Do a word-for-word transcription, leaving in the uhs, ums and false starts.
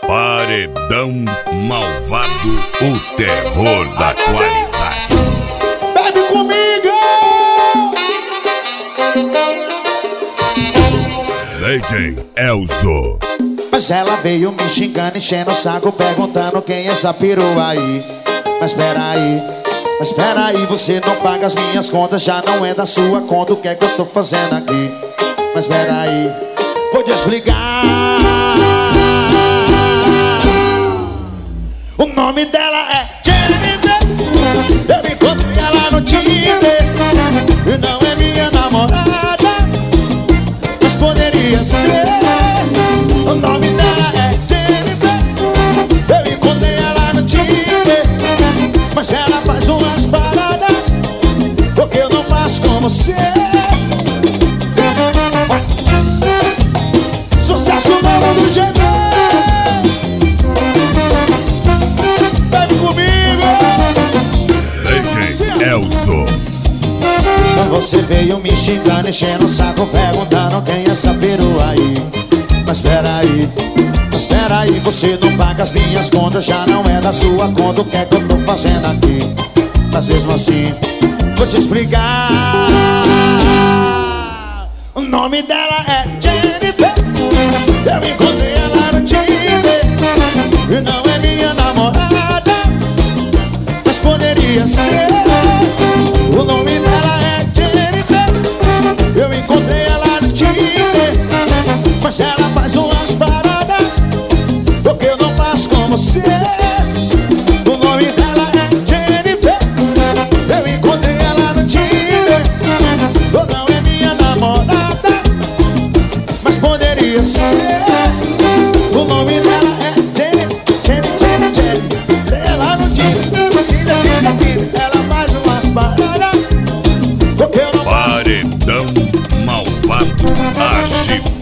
Paredão Malvado, o terror da qualidade. Bebe comigo! D J Elzo. Mas ela veio me xingando, enchendo o saco, perguntando quem é essa perua aí. Mas peraí, mas peraí, você não paga as minhas contas, já não é da sua conta, o que é que eu tô fazendo aqui? Mas peraí, vou te explicar. O nome dela é Jennifer. Eu encontrei ela no Tinder e não é minha namorada, mas poderia ser. O nome dela é Jennifer. Eu encontrei ela no Tinder, mas ela faz umas paradas porque eu não faço com você. Sucesso novo do G B. Bebe comigo, D J Elzo. Você veio me xingando, enchendo o saco, perguntando quem é essa perua aí. Mas peraí, mas peraí, você não paga as minhas contas, já não é da sua conta, o que é que eu tô fazendo aqui? Mas mesmo assim, vou te explicar. O nome dela é Jennifer. Eu encontrei ela no Tinder e não é minha namorada, mas poderia ser. O nome dela é Jennifer. Eu encontrei ela no Tinder, mas ela faz umas paradas porque eu não faço com você. O nome dela é Jennifer. Eu encontrei ela no Tinder, ou não é minha namorada, mas poderia ser. O nome dela é Jenny, Jenny, Jenny, Jenny. Ela no Tinder, Tinder, Tinder, Tinder. Ela faz umas paradas porque eu não faço. Paredão Malvado, a